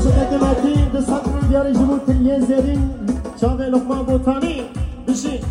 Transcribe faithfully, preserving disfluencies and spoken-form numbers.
عاشق قدمتی دست من بیاری جمود تلیه زیرین چاوه لقمه بوتانی بشی